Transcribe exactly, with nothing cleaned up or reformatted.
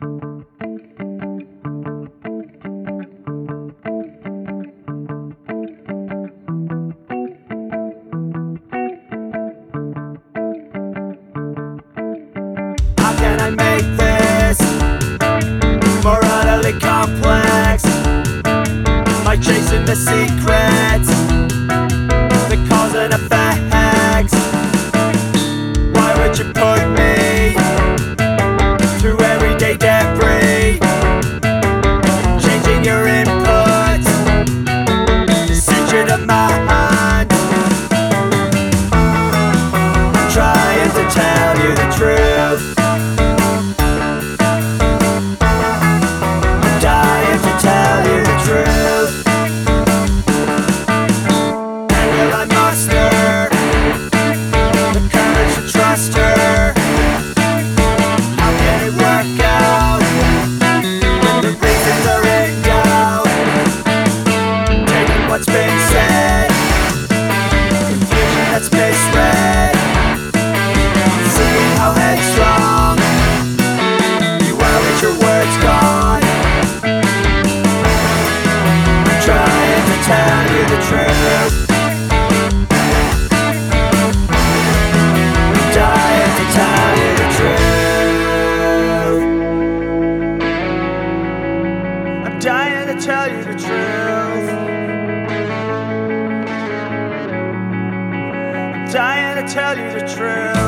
How can I make this more utterly complex? Am I chasing the secrets, the cause and effects? Why would you put me through everyday debris, changing your inputs, decision of mind? I'm trying to tell you the truth. I'm dying to tell you the truth. And will I muster the courage to trust her? How can it work out when the reasons are in doubt? Taking what's been said, confusion that's misread, seeing how headstrong you are with your words gone. I'm trying to tell you the truth. I'm dying to tell you the truth. I'm dying to tell you the truth. I'm dying to tell you the truth.